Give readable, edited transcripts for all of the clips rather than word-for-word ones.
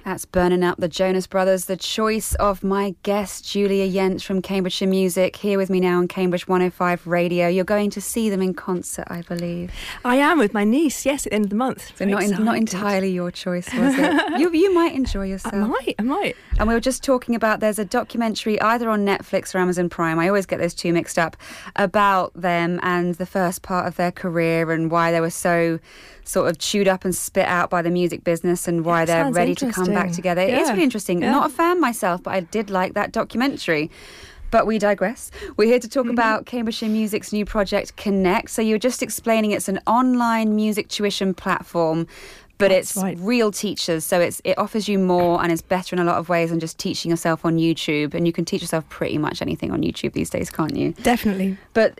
That's Burning Up, the Jonas Brothers, the choice of my guest, Julia Yentz from Cambridgeshire Music, here with me now on Cambridge 105 Radio. You're going to see them in concert, I believe. I am, with my niece, yes, at the end of the month. So not entirely your choice, was it? You might enjoy yourself. I might. And we were just talking about, there's a documentary either on Netflix or Amazon Prime, I always get those two mixed up, about them and the first part of their career and why they were so sort of chewed up and spit out by the music business and why they're ready to come back together. It is really interesting. Not a fan myself, but I did like that documentary. But we digress. We're here to talk about Cambridgeshire Music's new project, Connect. So you were just explaining it's an online music tuition platform, but it's real teachers. So it offers you more and is better in a lot of ways than just teaching yourself on YouTube. And you can teach yourself pretty much anything on YouTube these days, can't you? Definitely. But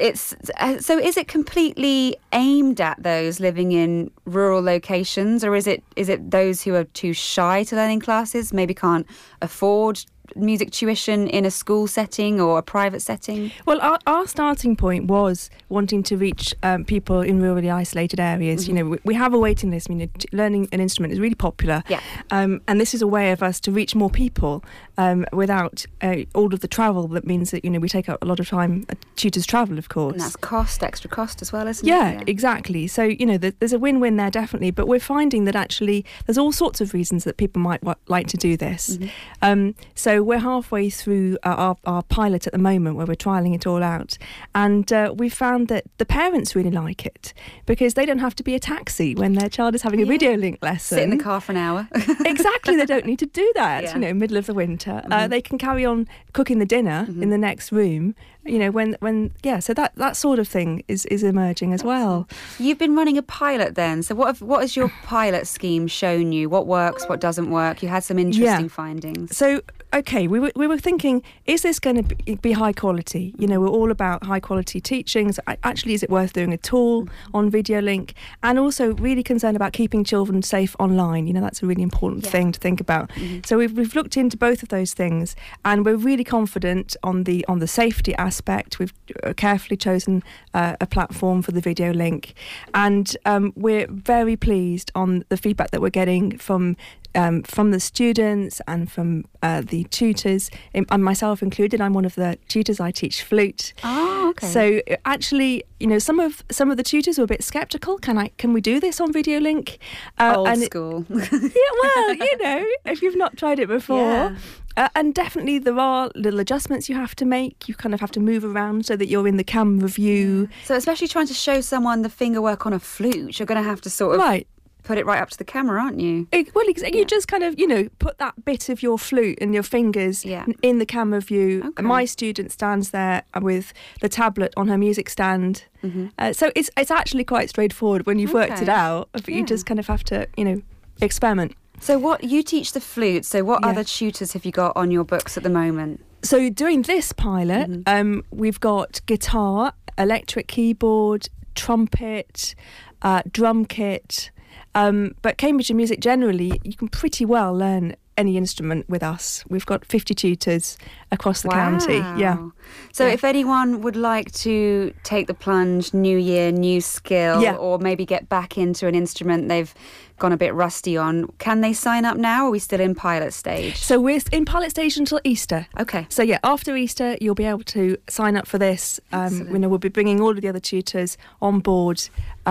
so is it completely aimed at those living in rural locations, or is it those who are too shy to learn in classes, maybe can't afford music tuition in a school setting or a private setting? Well, our starting point was wanting to reach people in rurally isolated areas. Mm-hmm. You know, we have a waiting list. I mean, learning an instrument is really popular. Yeah. And this is a way of us to reach more people without all of the travel. That means that, you know, we take up a lot of time. Tutors travel, of course. And that's extra cost as well, isn't it? Yeah, exactly. So, you know, there's a win-win there, definitely. But we're finding that actually there's all sorts of reasons that people might like to do this. Mm-hmm. So we're halfway through our pilot at the moment, where we're trialling it all out, and we found that the parents really like it because they don't have to be a taxi when their child is having a video link lesson. Sit in the car for an hour. Exactly, they don't need to do that. You know, middle of the winter, they can carry on cooking the dinner in the next room. You know, so that sort of thing is emerging as well. You've been running a pilot then. So what has your pilot scheme shown you? What works, what doesn't work? You had some interesting findings. So, okay, we were thinking, is this going to be high quality? You know, we're all about high quality teaching. So actually, is it worth doing at all on video link? And also really concerned about keeping children safe online. You know, that's a really important thing to think about. Mm-hmm. So we've looked into both of those things, and we're really confident on the safety aspect. We've carefully chosen a platform for the video link, and we're very pleased on the feedback that we're getting from the students and from the tutors, and myself included. I'm one of the tutors. I teach flute. Oh, okay. So actually, you know, some of the tutors were a bit sceptical. Can we do this on video link? Old school. Yeah, well, you know, if you've not tried it before. Yeah. And definitely there are little adjustments you have to make. You kind of have to move around so that you're in the camera view. So especially trying to show someone the fingerwork on a flute, you're going to have to sort of put it right up to the camera, aren't you? You just kind of, you know, put that bit of your flute and your fingers in the camera view. Okay. My student stands there with the tablet on her music stand. Mm-hmm. So it's actually quite straightforward when you've worked it out, but you just kind of have to, you know, experiment. So what you teach the flute, so what other tutors have you got on your books at the moment? So doing this pilot, we've got guitar, electric keyboard, trumpet, drum kit, but Cambridgeshire Music generally, you can pretty well learn any instrument with us. We've got 50 tutors across the county. Yeah. So if anyone would like to take the plunge, new year, new skill, or maybe get back into an instrument they've gone a bit rusty on, can they sign up now, or are we still in pilot stage? So we're in pilot stage until Easter. Okay. So after Easter you'll be able to sign up for this. We'll be bringing all of the other tutors on board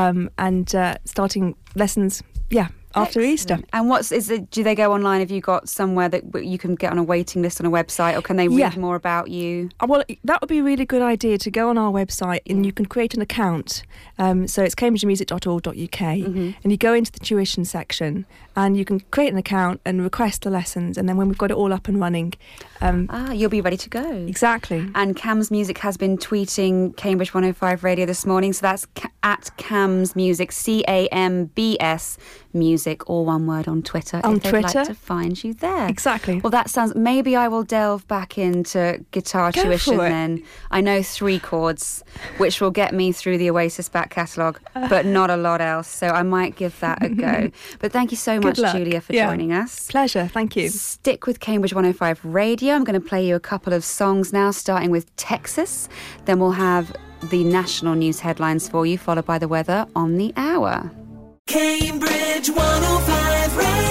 and starting lessons after Easter. And do they go online? Have you got somewhere that you can get on a waiting list on a website, or can they read more about you? Well, that would be a really good idea, to go on our website and you can create an account. So it's cambridgemusic.org.uk, and you go into the tuition section and you can create an account and request the lessons, and then when we've got it all up and running, you'll be ready to go. Exactly. And Cams Music has been tweeting Cambridge 105 Radio this morning, so that's at Cams Music, CAMBS Music, all one word, on Twitter. On if they'd Twitter, like to find you there. Exactly. Well, that sounds. Maybe I will delve back into guitar tuition then. I know 3 chords, which will get me through the Oasis back catalogue, but not a lot else. So I might give that a go. But thank you so much, Julia, for joining us. Pleasure. Thank you. Stick with Cambridge 105 Radio. I'm going to play you a couple of songs now, starting with Texas. Then we'll have the national news headlines for you, followed by the weather on the hour. Cambridge 105 Radio.